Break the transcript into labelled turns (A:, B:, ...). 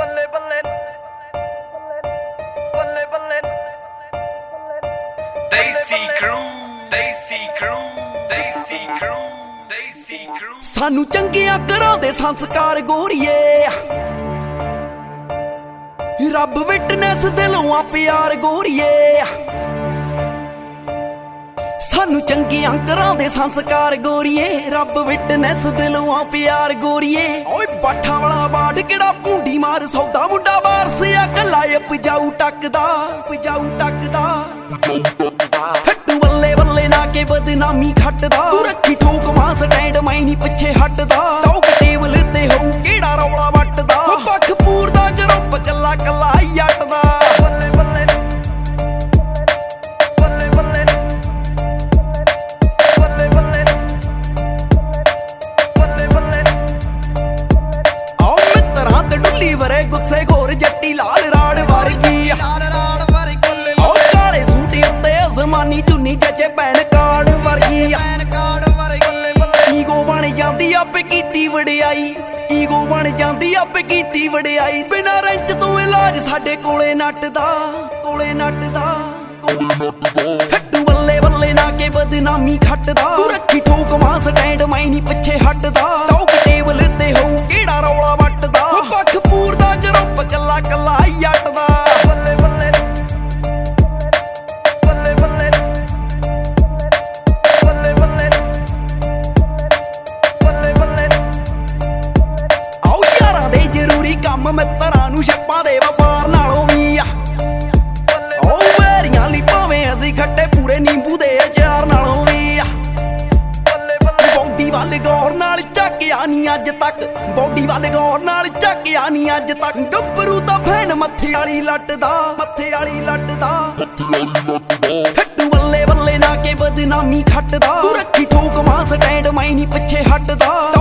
A: ਬੱਲੇ ਬੱਲੇ ਬੱਲੇ ਬੱਲੇ ਦੇਸੀ ਕਰੂ ਦੇਸੀ ਕਰੂ ਦੇਸੀ ਕਰੂ ਦੇਸੀ ਕਰੂ
B: ਸਾਨੂੰ ਚੰਗੀਆਂ ਕਰਾਉਂਦੇ ਸੰਸਕਾਰ ਗੋਰੀਏ ਰੱਬ ਵਿਟਨੈਸ ਦਿਲੋਂ ਆ ਪਿਆਰ ਗੋਰੀਏ ਸਾਨੂੰ ਚੰਗੀਆਂ ਕਰਾਉਂਦੇ ਸੰਸਕਾਰ ਗੋਰੀਏ ਰੱਬ ਵਿਟਨੈਸ ਦਿਲੋਂ ਆ ਪਿਆਰ ਗੋਰੀਏ ਓਏ ਬਾਠਾਂ ਵਾਲਾ ਬਾੜ ਕਿਹੜਾ ਭੁੰਡੀ ਮਾਰ ਸੌਦਾ ਮੁੰਡਾ ਵਾਰਸ ਆ ਕੱਲਾ ਪਜਾਊ ਟੱਕਦਾ ਹੱਟੂ ਬੱਲੇ ਬੱਲੇ ਨਾ ਕੇ ਬਦਨਾਮੀ ਖੱਟਦਾ ਤੂੰ ਰੱਖੀ ਠੋਕ ਮਾਂ ਸਟੈਂਡ ਮੈਂ ਨਹੀਂ ਪਿੱਛੇ ਹਟਦਾ ਟੌਪ ਟੇਬਲ ਤੇ ਹੋਊ ਕਿਹੜਾ ਰੌਲਾ ਵੱਟਦਾ ਪੱਖ ਪੂਰਦਾ ਗਰੁੱਪ ਕੱਲਾ ਕੱਲਾ ਯੱਟਦਾ
A: ਬੱਲੇ ਬੱਲੇ ਬੱਲੇ ਬੱਲੇ ਬੱਲੇ ਬੱਲੇ ਬੱਲੇ ਬੱਲੇ
B: ਆਓ ਮਿੱਤਰਾਂ ਤੇ ਡੁੱਲੀ ਵਰੇ ਗੁੱਸੇ ਘੋਰ ਜੱਟੀ ਲਾਲ ਰਾੜ ਵਰਗੀ ਆਓ ਕਾਲੇ ਸੂਟ ਉੱਤੇ ਅਜ਼ਮਾਨੀ ਚੁੰਨੀ ਜੱਜੇ ਪੈਣ ਕਾਰਡ ਵਰਗੀ ਈਗੋ ਬਣ ਜਾਂਦੀ ਆਪੇ ਕੀਤੀ ਵਡਿਆਈ ਈਗੋ ਬਣ ਜਾਂਦੀ ਆਪੇ ਕੀਤੀ ਵਡਿਆਈ ਬਿਨਾਂ ਰੈਂਚ ਤੋਂ ਇਲਾਜ ਸਾਡੇ ਕੋਲੇ ਨੱਟਦਾ ਖੱਟੂ ਬੱਲੇ ਬੱਲੇ ਨਾ ਕੇ ਬਦਨਾਮੀ ਖੱਟਦਾ ਤੂੰ ਰੱਖੀ ਠੋਕ ਮਾਂ ਸਟੈਂਡ ਮੈਂ ਨਹੀਂ ਪਿੱਛੇ ਹਟਦਾ ਟੌਪ ਟੇਬਲ ਤੇ ਹੋਊ ਕਿਹੜਾ ਰੌਲਾ ਵੱਟਦਾ ਪੱਖ ਪੂਰਦਾ ਗਰੁੱਪ ਕੱਲਾ ਕੱਲਾ ਯੱਟਦਾ
A: ਬੱਲੇ ਬੱਲੇ ਬੱਲੇ ਬੱਲੇ ਬੱਲੇ ਬੱਲੇ ਬੱਲੇ ਬੱਲੇ
B: ਆਓ ਯਾਰਾਂ ਦੇ ਜ਼ਰੂਰੀ ਕੰਮ ਮਿੱਤਰਾਂ ਨੂੰ ਛੱਪਾਂ ਦੇ ਵਪਾਰ ਨਾਲੋਂ ਵੀ ਆ ਓ ਵੈਰੀਆਂ ਲਈ ਭਾਵੇਂ ਅਸੀਂ ਖੱਟੇ ਪੂਰੇ ਨਿੰਬੂ ਦੇ ਅਚਾਰ ਨਾਲੋਂ ਵੀ ਆ ਬੌਡੀ ਵੱਲ ਗੌਰ ਨਾਲ ਝਾਕਿਆ ਨਹੀਂ ਅੱਜ ਤੱਕ ਬੌਡੀ ਵੱਲ ਗੌਰ ਨਾਲ ਝਾਕਿਆ ਨਹੀਂ ਅੱਜ ਤੱਕ ਗੱਭਰੂ ਤਾਂ ਫੈਨ ਮੱਥੇ ਵਾਲੀ ਲੱਟਦਾ ਖੱਟੂ ਬੱਲੇ ਬੱਲੇ ਨਾ ਕੇ ਬਦਨਾਮੀ ਖੱਟਦਾ ਤੂੰ ਰੱਖੀ ਠੋਕ ਮਾਂ ਸਟੈਂਡ ਮੈਂ ਨਹੀਂ ਪਿੱਛੇ ਹਟਦਾ